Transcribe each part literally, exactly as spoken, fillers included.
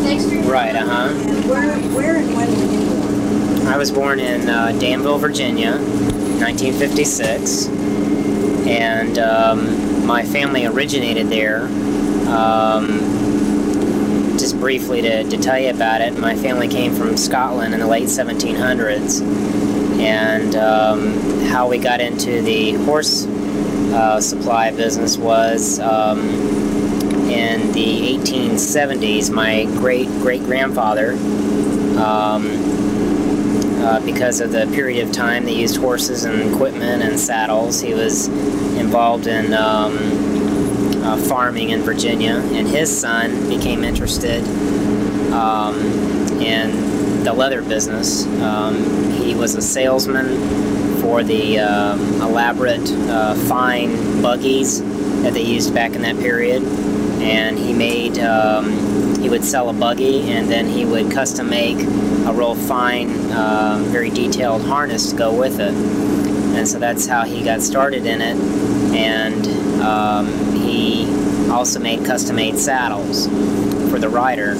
Right, uh-huh. Where, where and when were you born? I was born in uh, Danville, Virginia, nineteen fifty-six, and um, my family originated there. Um, just briefly to, to tell you about it, my family came from Scotland in the late seventeen hundreds, and um, how we got into the horse uh, supply business was um, in the eighteen seventies. My great-great-grandfather, um, uh, because of the period of time they used horses and equipment and saddles, he was involved in um, uh, farming in Virginia, and his son became interested um, in the leather business. Um, he was a salesman for the uh, elaborate, uh, fine buggies that they used back in that period, and he made, um, he would sell a buggy, and then he would custom make a real fine, uh, very detailed harness to go with it. And so that's how he got started in it, and um, he also made custom-made saddles for the rider.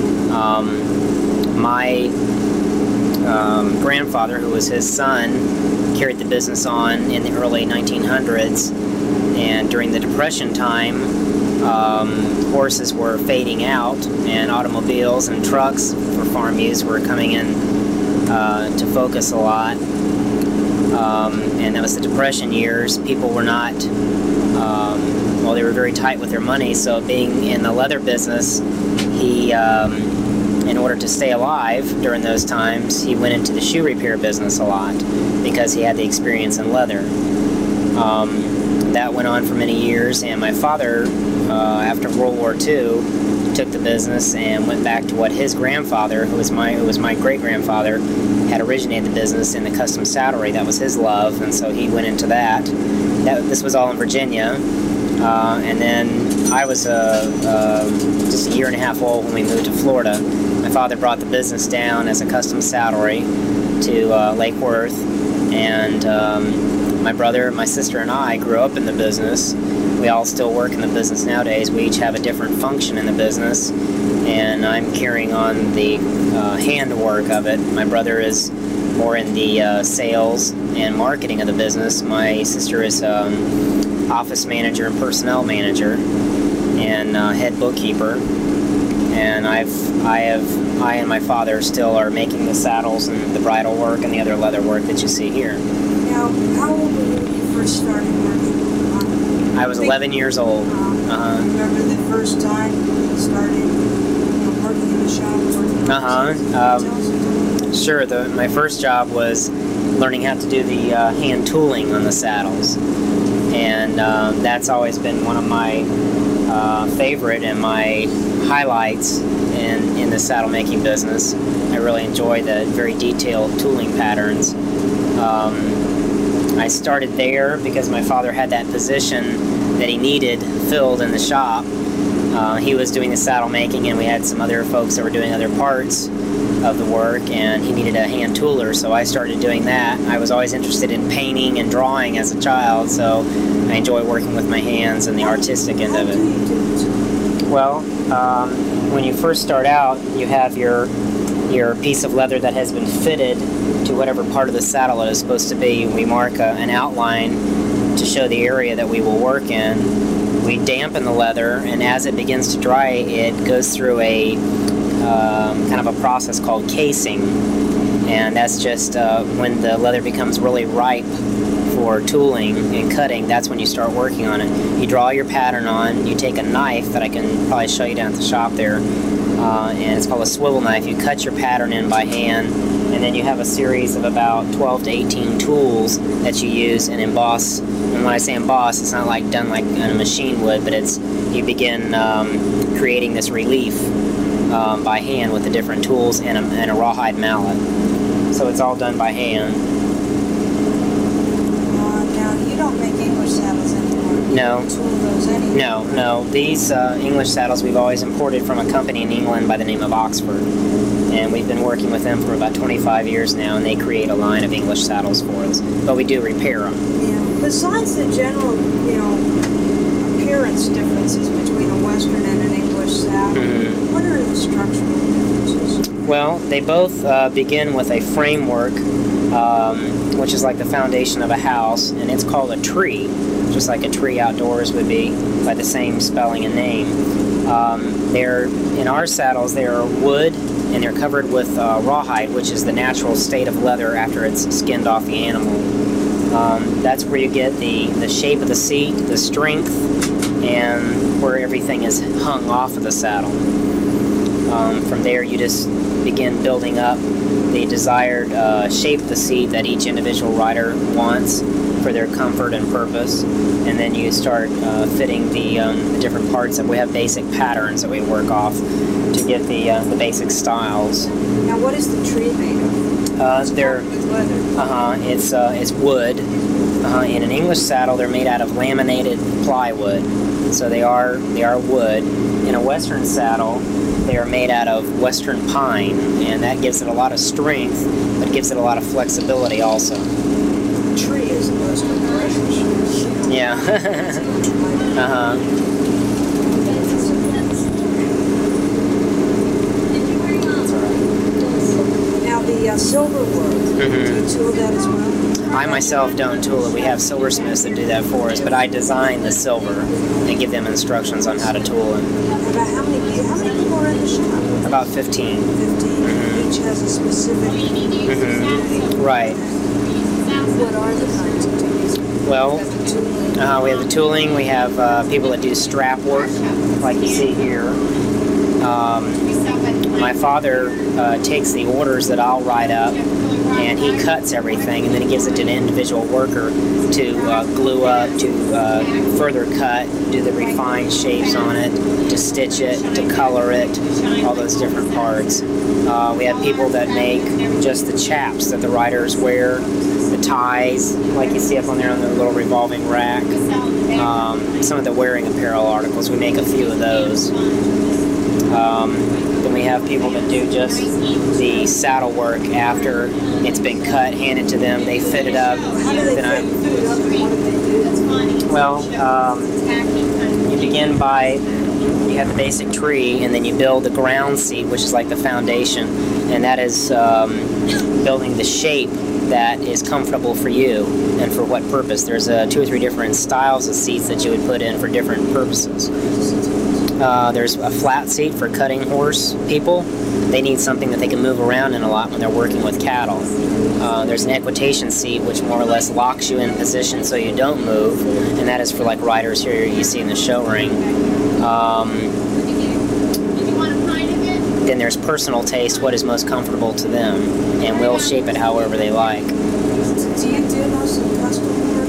Um, my um, grandfather, who was his son, carried the business on in the early nineteen hundreds, and during the Depression time, um, horses were fading out, and automobiles and trucks for farm use were coming in uh, to focus a lot. Um, and that was the Depression years. People were not, um, well, they were very tight with their money, so being in the leather business, he, um, in order to stay alive during those times, he went into the shoe repair business a lot because he had the experience in leather. Um, that went on for many years, and my father, uh, after World War Two, took the business and went back to what his grandfather, who was my who was my great-grandfather, had originated the business in the custom saddlery. That was his love, and so he went into that. That this was all in Virginia, uh, and then I was uh, uh, just a year and a half old when we moved to Florida. My father brought the business down as a custom saddlery to uh, Lake Worth, and um, my brother, my sister, and I grew up in the business. We all still work in the business nowadays. We each have a different function in the business, and I'm carrying on the uh, handwork of it. My brother is more in the uh, sales and marketing of the business. My sister is um, office manager and personnel manager and uh, head bookkeeper. And I've, I have, I and my father still are making the saddles and the bridle work and the other leather work that you see here. Now, how old were you when you first started working? I was eleven years old. Uh, uh-huh. Remember the first time you started, you know, working in the shop? Working uh-huh. Um, sure. The, my first job was learning how to do the uh, hand tooling on the saddles. And uh, that's always been one of my uh, favorite and my highlights in, in the saddle making business. I really enjoy the very detailed tooling patterns. Um, I started there because my father had that position that he needed filled in the shop. Uh, he was doing the saddle making, and we had some other folks that were doing other parts of the work, and he needed a hand tooler, so I started doing that. I was always interested in painting and drawing as a child, so I enjoy working with my hands and the artistic end of it. Well, um, when you first start out, you have your your piece of leather that has been fitted to whatever part of the saddle it is supposed to be. We mark a, an outline to show the area that we will work in. We dampen the leather, and as it begins to dry, it goes through a um, kind of a process called casing, and that's just uh, when the leather becomes really ripe for tooling and cutting. That's when you start working on it. You draw your pattern on, you take a knife that I can probably show you down at the shop there, uh, and it's called a swivel knife. You cut your pattern in by hand, and then you have a series of about twelve to eighteen tools that you use and emboss. And when I say emboss, it's not like done like a machine would, but it's you begin um, creating this relief um, by hand with the different tools and a, and a rawhide mallet. So it's all done by hand. Uh, now, you don't make English saddles anymore. You No. tool those anyway. No, no. These uh, English saddles we've always imported from a company in England by the name of Oxford. And we've been working with them for about twenty-five years now, and they create a line of English saddles for us. But we do repair them. Yeah. Besides the general, you know, appearance appearance differences between a Western and an English saddle. Mhm. What are the structural differences? Well, they both uh, begin with a framework, um, which is like the foundation of a house, and it's called a tree, just like a tree outdoors would be, by the same spelling and name. Um, they're in our saddles. They are wood, and they're covered with uh, rawhide, which is the natural state of leather after it's skinned off the animal. Um, that's where you get the the shape of the seat, the strength, and where everything is hung off of the saddle. Um, from there, you just begin building up the desired uh, shape of the seat that each individual rider wants for their comfort and purpose, and then you start uh, fitting the, um, the different parts. That we have basic patterns that we work off to get the uh, the basic styles. Now, what is the tree made of? Uh, It's they're covered with leather. uh huh. It's uh, it's wood. Uh, in an English saddle, they're made out of laminated plywood, so they are they are wood. In a Western saddle, they are made out of Western pine, and that gives it a lot of strength, but gives it a lot of flexibility also. The tree is the most important. Yeah. uh huh. Now, the uh, silver work, do you tool that as well? I myself don't tool it. We have silversmiths that do that for us, but I design the silver and give them instructions on how to tool it. About how many, how many people are in the shop? About fifteen. fifteen. Mhm. Each has a specific. Mm-hmm. Right. What are the kinds of tools? Well, Got the tooling. uh, we have the tooling. We have uh, people that do strap work, like you see here. Um, my father uh, takes the orders that I'll write up, and he cuts everything, and then he gives it to an individual worker to uh, glue up, to uh, further cut, do the refined shapes on it, to stitch it, to color it, all those different parts. Uh, we have people that make just the chaps that the riders wear, the ties, like you see up on there on the little revolving rack. Um, some of the wearing apparel articles, we make a few of those. Um, then we have people that do just the saddle work after it's been cut, handed to them, they fit it up. How do they Then I, fit it up and what do they do? well, um, you begin by, you have the basic tree, and then you build the ground seat, which is like the foundation, and that is um, building the shape that is comfortable for you and for what purpose. There's uh, two or three different styles of seats that you would put in for different purposes. Uh, there's a flat seat for cutting horse people. They need something that they can move around in a lot when they're working with cattle. Uh, there's an equitation seat, which more or less locks you in position so you don't move, and that is for like riders here you see in the show ring. Um, then there's personal taste, what is most comfortable to them, and we'll shape it however they like. Do you do most of the custom work?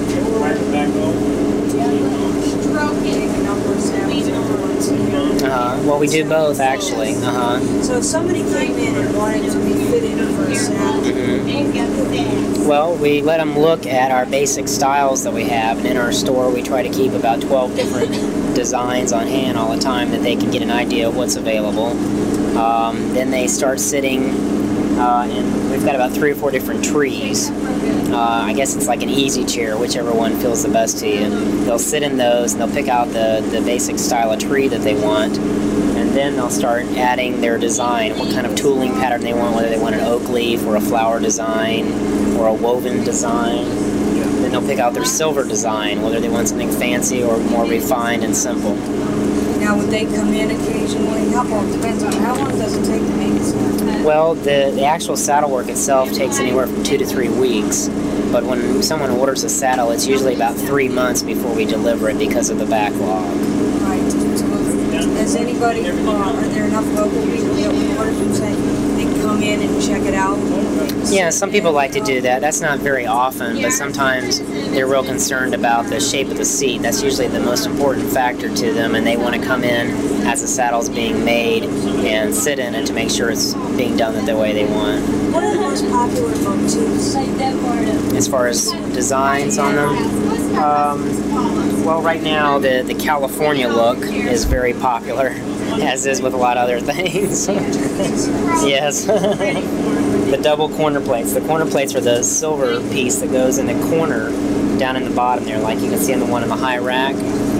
Take a number of samples and ones here? Uh, well, we do both, actually. Uh-huh. So if somebody came in and wanted to be fitted for a saddle, Mhm. Well, we let them look at our basic styles that we have, and in our store we try to keep about twelve different designs on hand all the time that they can get an idea of what's available. Um, then they start sitting, uh, and we've got about three or four different trees. Uh, I guess it's like an easy chair, whichever one feels the best to you. They'll sit in those, and they'll pick out the, the basic style of tree that they want, and then they'll start adding their design, what kind of tooling pattern they want, whether they want an oak leaf or a flower design or a woven design. Then they'll pick out their silver design, whether they want something fancy or more refined and simple. now would they come in occasionally? How long? Depends on how long does it take to make a saddle? Well, the, the actual saddle work itself takes anywhere from two to three weeks. But when someone orders a saddle, it's usually about three months before we deliver it because of the backlog. Right. So does anybody, uh, are there enough local people that would order from say they can come in and check it out? Yeah, some people like to do that. That's not very often, but sometimes they're real concerned about the shape of the seat. That's usually the most important factor to them, and they want to come in as the saddle's being made and sit in it to make sure it's being done the way they want. What are the most popular motifs? As far as designs on them, um, well, right now the, the California look is very popular, as is with a lot of other things. Yes. The double corner plates. The corner plates are the silver piece that goes in the corner down in the bottom there, like you can see on the one in the high rack.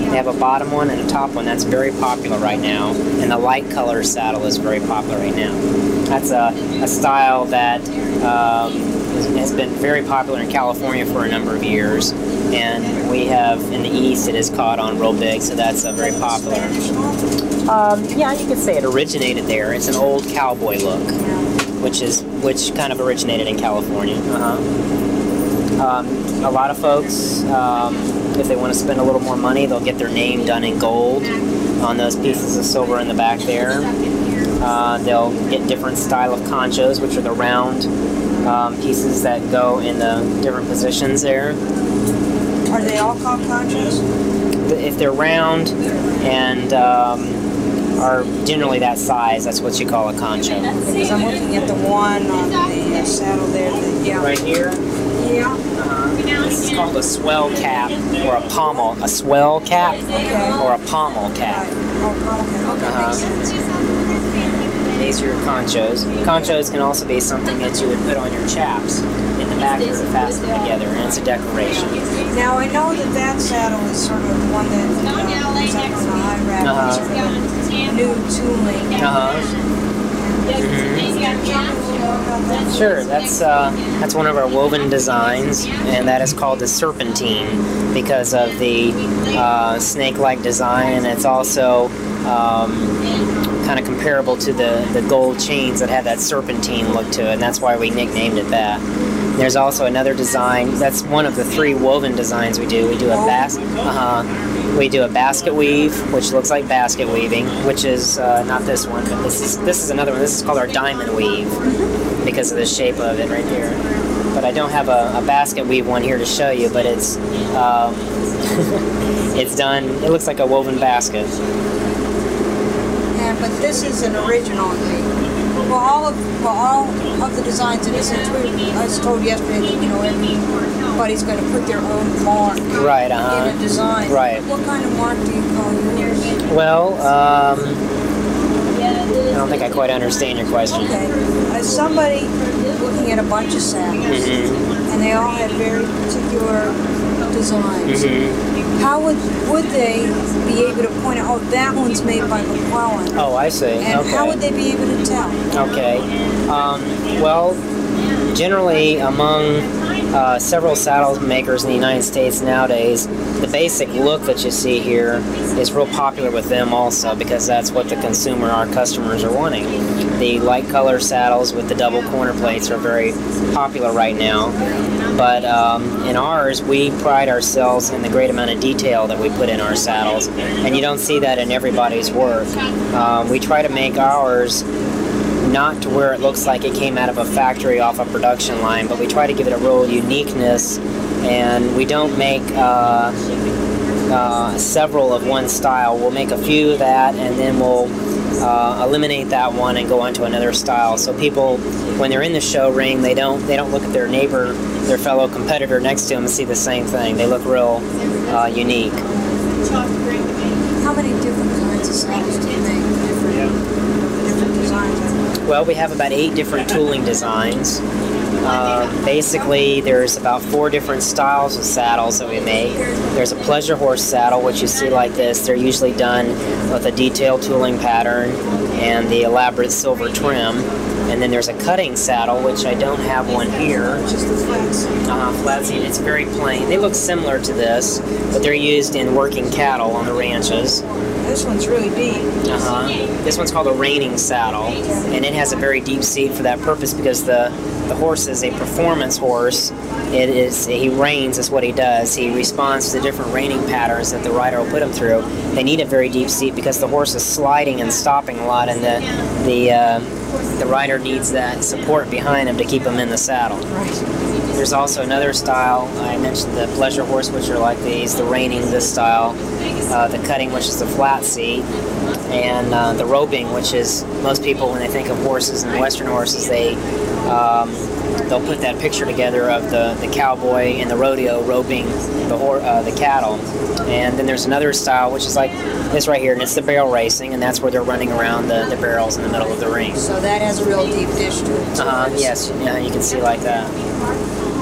They have a bottom one and a top one. That's very popular right now. And the light color saddle is very popular right now. That's a, a style that um, has been very popular in California for a number of years. And we have, in the East, it has caught on real big, so that's uh, very popular. Um, yeah, you could say it originated there. It's an old cowboy look, which is which kind of originated in California. Uh-huh. Um, a lot of folks, um, if they want to spend a little more money, they'll get their name done in gold on those pieces of silver in the back there. Uh, they'll get different style of conchos, which are the round um, pieces that go in the different positions there. Are they all called conchos? If they're round and um, are generally that size, that's what you call a concho. Because I'm looking at the one on the uh, saddle there. The, yeah. Right here? Yeah. Uh, this is called a swell cap or a pommel. A swell cap okay. or a pommel cap. Right. Oh, pommel cap. Okay, uh-huh. makes sense. These are your conchos. Conchos can also be something that you would put on your chaps in the back here to fasten them together, and it's a decoration. Now, I know that that saddle is sort of the one that uh, is up on the high rack. Uh-huh. Sort of new tooling. Uh-huh. Mm-hmm. Sure, that's uh, that's one of our woven designs, and that is called the serpentine because of the uh, snake-like design, and it's also um, kind of comparable to the, the gold chains that have that serpentine look to it, and that's why we nicknamed it that. There's also another design. That's one of the three woven designs we do. We do a bas uh-huh. We do a basket weave, which looks like basket weaving, which is uh, not this one, but this is this is another one. This is called our diamond weave because of the shape of it right here. But I don't have a, a basket weave one here to show you, but it's um, it's done. It looks like a woven basket. Yeah, but this is an original. Well, all of well, all of the designs in this, I was told yesterday that you know everybody's going to put their own mark right, uh-huh. in a design. Right. What kind of mark do you call yours? Well, um, I don't think I quite understand your question. Okay, as somebody looking at a bunch of saddles, mm-hmm. and they all had very particular designs. Mm-hmm. How would would they be able to point out, oh, that one's made by McClellan? Oh, I see. And okay. how would they be able to tell? Okay. Um, well, generally among uh, several saddle makers in the United States nowadays, the basic look that you see here is real popular with them also because that's what the consumer, our customers, are wanting. The light color saddles with the double corner plates are very popular right now. But um, in ours, we pride ourselves in the great amount of detail that we put in our saddles, and you don't see that in everybody's work. Um, we try to make ours not to where it looks like it came out of a factory off a production line, but we try to give it a real uniqueness, and we don't make uh, uh, several of one style. We'll make a few of that, and then we'll uh, eliminate that one and go on to another style. So people, when they're in the show ring, they don't they don't look at their neighbor, their fellow competitor next to them and see the same thing. They look real uh, unique. How many different kinds of saddles do you make? Different, different designs? Well, we have about eight different tooling designs. Uh, basically, there's about four different styles of saddles that we make. There's a pleasure horse saddle, which you see like this. They're usually done with a detailed tooling pattern and the elaborate silver trim. And then there's a cutting saddle, which I don't have one here. Just the flats. Uh, flat seat. It's very plain. They look similar to this, but they're used in working cattle on the ranches. This one's really deep. Uh-huh. This one's called a reining saddle, and it has a very deep seat for that purpose because the, the horse is a performance horse. It is he reins is what he does. He responds to the different reining patterns that the rider will put him through. They need a very deep seat because the horse is sliding and stopping a lot, and the the uh, the rider needs that support behind him to keep him in the saddle. Right. There's also another style. I mentioned the pleasure horse, which are like these, the reining, this style, uh, the cutting, which is the flat seat, and uh, the roping, which is, most people, when they think of horses and Western horses, they um, they'll put that picture together of the, the cowboy in the rodeo roping the hor- uh, the cattle. And then there's another style, which is like this right here, and it's the barrel racing, and that's where they're running around the, the barrels in the middle of the ring. So that has a real deep dish to it. Uh, yes, yeah, you can see like that.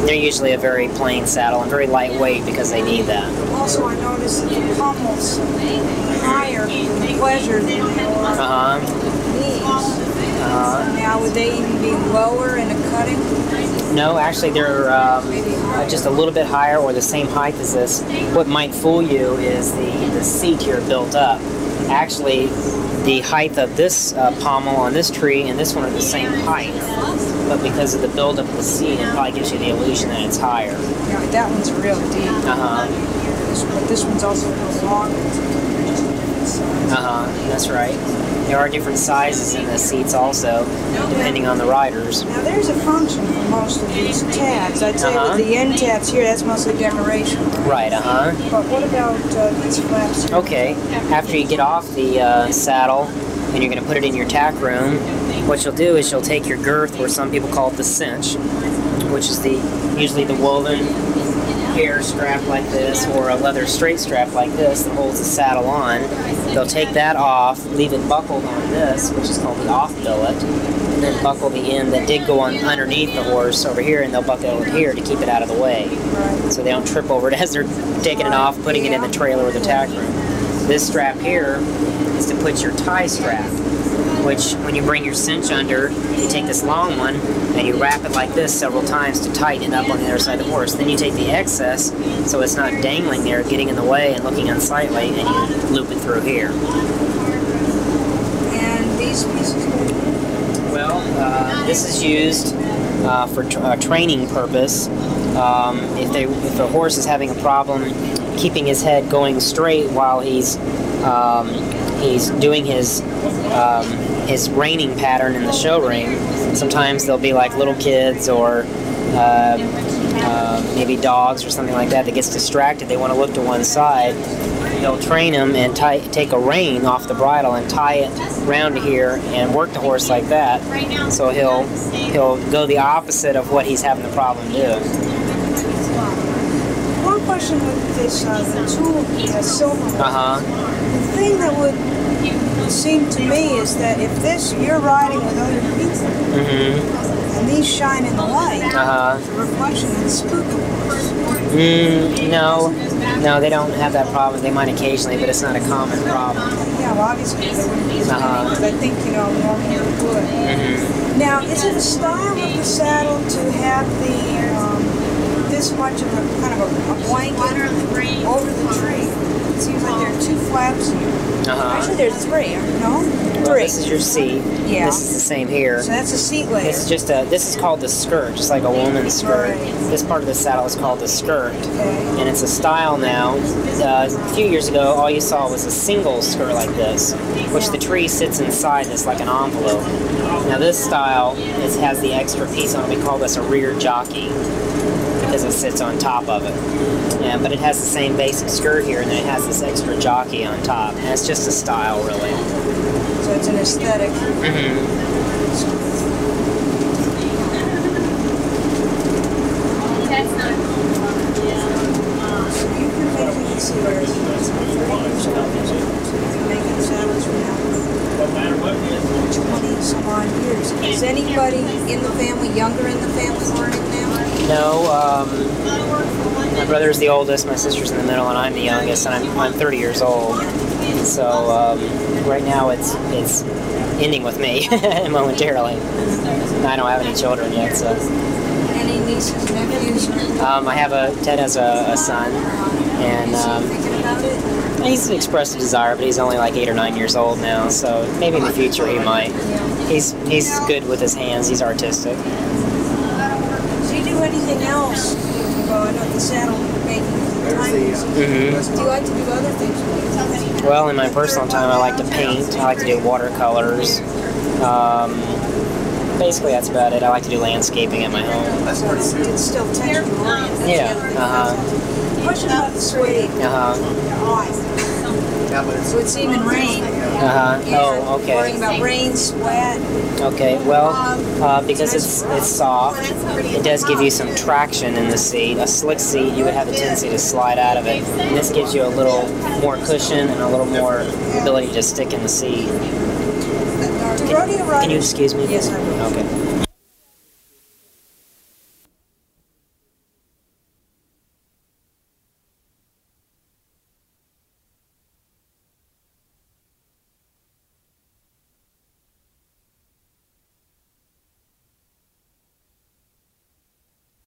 They're usually a very plain saddle and very lightweight because they need that. Also, I noticed that the pommels higher in pleasure than they are Uh-huh. knees. Uh-huh. Now, would they even be lower in a cutting? No, actually they're um, uh, just a little bit higher or the same height as this. What might fool you is the, the seat here built up. Actually, the height of this uh, pommel on this tree and this one are the same height. But because of the buildup of the seat, it probably gives you the illusion that it's higher. Yeah, that one's real deep. Uh-huh. This, but this one's also a little longer. Uh-huh, that's right. There are different sizes in the seats also, depending on the riders. Now there's a function for most of these tabs. I'd say Uh-huh. with the end tabs here, that's mostly decoration. Right, uh-huh. But what about uh, these flaps here? Okay, after you get off the uh, saddle and you're going to put it in your tack room, what you'll do is you'll take your girth, or some people call it the cinch, which is the usually the woven hair strap like this, or a leather straight strap like this that holds the saddle on. They'll take that off, leave it buckled on this, which is called the off billet, and then buckle the end that did go on underneath the horse over here, and they'll buckle it here to keep it out of the way, Right. so they don't trip over it as they're taking it off, putting it in the trailer or the tack room. This strap here is to put your tie strap, which when you bring your cinch under, you take this long one and you wrap it like this several times to tighten it up on the other side of the horse. Then you take the excess, so it's not dangling there, getting in the way and looking unsightly, and you loop it through here. And these pieces? Well, uh, this is used uh, for tra uh, training purpose. Um, if, they, if a horse is having a problem keeping his head going straight while he's um, he's doing his um, his reining pattern in the show ring, sometimes they'll be like little kids or uh, uh, maybe dogs or something like that that gets distracted. They want to look to one side. They'll train him and tie, take a rein off the bridle and tie it round to here and work the horse like that. So he'll he'll go the opposite of what he's having the problem do. One question with this, uh, the tool, the silver. Uh huh. The thing that would seem to me is that if this, you're riding with other people, Mm-hmm. and these shine in the light, Uh huh. the reflection would spook a horse. Mm, no, no, they don't have that problem. They might occasionally, but it's not a common problem. Yeah, well, obviously they wouldn't be Uh-huh. because I think, you know, normally they would. Mm-hmm. Now, is it a style of the saddle to have the, um, this much of a, kind of a, a blanket over the tree? It seems like there are two flaps here. Uh-huh. Actually, there's three, aren't there? No? Well, Three. this is your seat. Yeah. This is the same here. So that's a seat layer. It's just a. This is called the skirt, just like a woman's skirt. Right. This part of the saddle is called the skirt, Okay. and it's a style now. Uh, a few years ago, all you saw was a single skirt like this, which the tree sits inside this like an envelope. Now this style is, has the extra piece on it. We call this a rear jockey because it sits on top of it. Yeah, but it has the same basic skirt here, and then it has this extra jockey on top. And it's just a style, really. So it's an aesthetic. Mm-hmm. So you've been making these here since thirty years ago. You've been making saddles for now twenty some odd years. Is anybody in the family, younger in the family, learning now? No, um, my brother's the oldest, my sister's in the middle, and I'm the youngest, and I'm, I'm thirty years old. So um, right now it's it's ending with me momentarily. I don't have any children yet, so. Any nieces, nephews? Um, I have a, Ted has a, a son, and Is he um, thinking about it? he's expressed a desire, but he's only like eight or nine years old now, so maybe in the future he might. He's, he's good with his hands, he's artistic. Do you do anything else? Well, I know the saddle making time. Mm-hmm. Do you like to do other things with it? Well, in my personal time, I like to paint. I like to do watercolors. Um, basically, that's about it. I like to do landscaping at my home. So it's, it's still textural. Yeah. Uh huh. Question about the suede. Uh huh. Why? So it's even rain. Uh huh. Oh, okay. Worrying about rain, sweat. Okay. Well, uh, because it's it's soft, it does give you some traction in the seat. A slick seat, you would have a tendency to slide out of it. And this gives you a little more cushion and a little more ability to stick in the seat. The rodeo riders. Can you excuse me? Yes, I will. Okay.